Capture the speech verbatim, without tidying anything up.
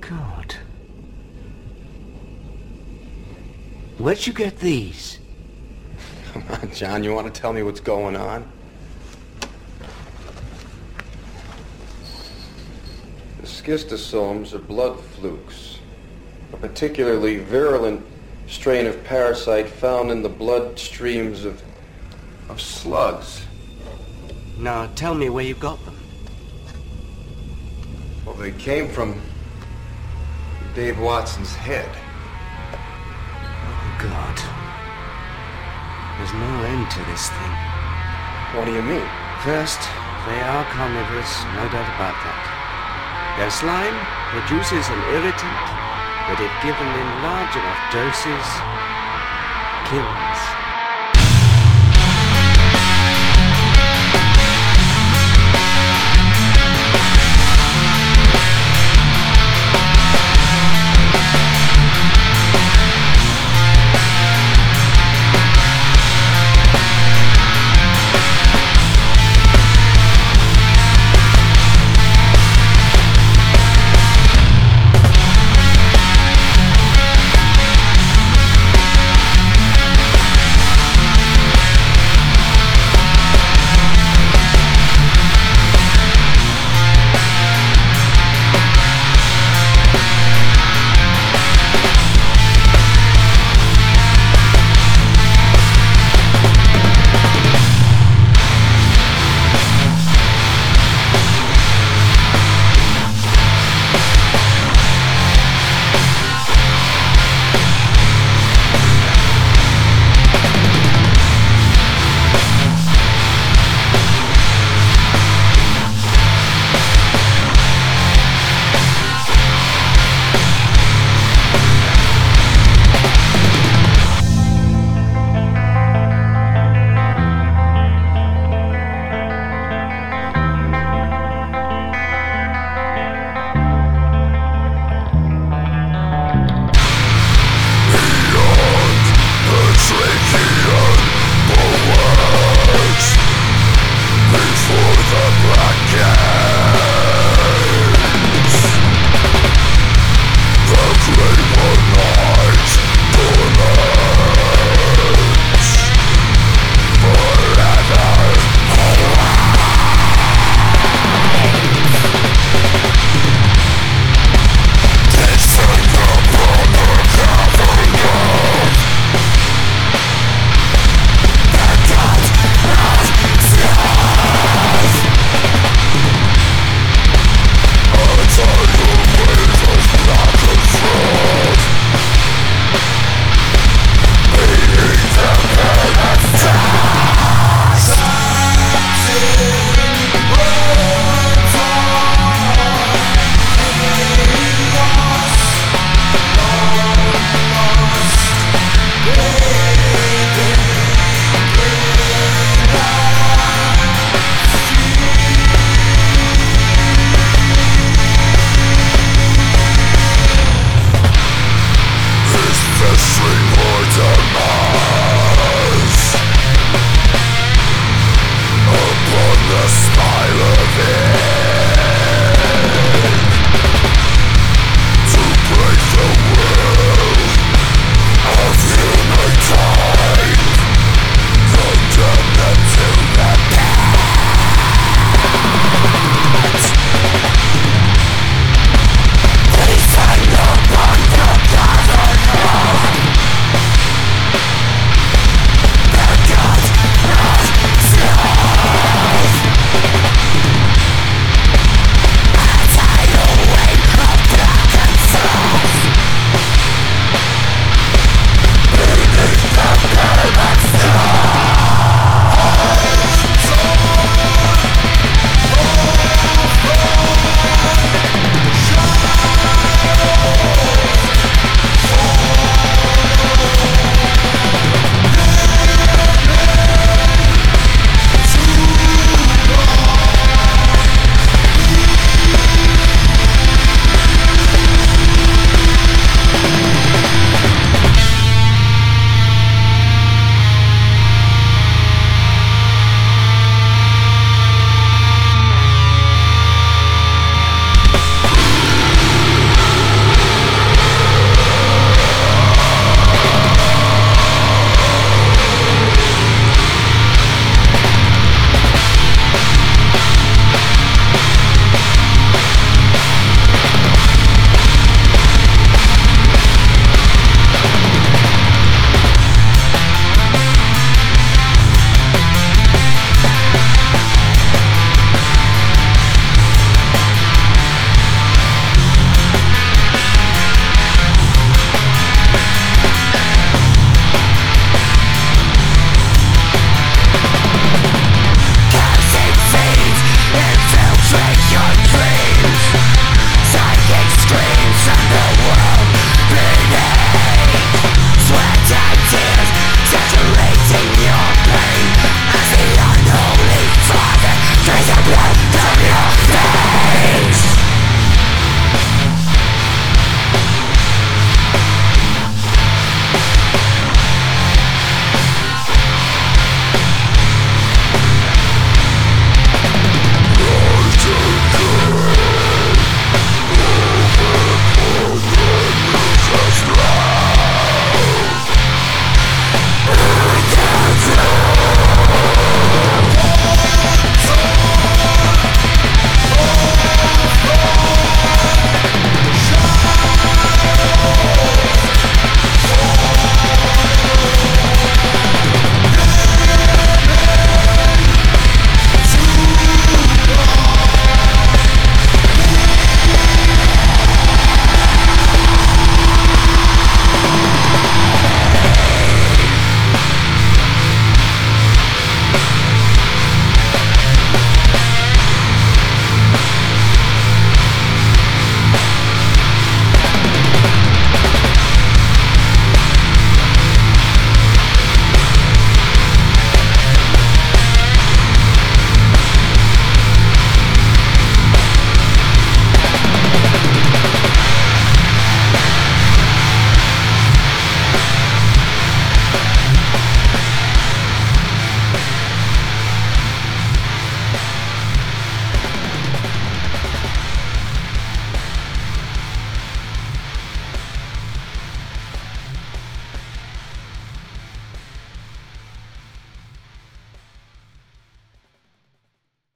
God. Where'd you get these? Come on, John, you want to tell me what's going on? The schistosomes are blood flukes, a particularly virulent strain of parasite found in the blood streams of, of slugs. Now, tell me where you got them. Well, they came from Dave Watson's head. Oh, God. There's no end to this thing. What do you mean? First, they are carnivorous, no doubt about that. Their slime produces an irritant that, if given in large enough doses, kills.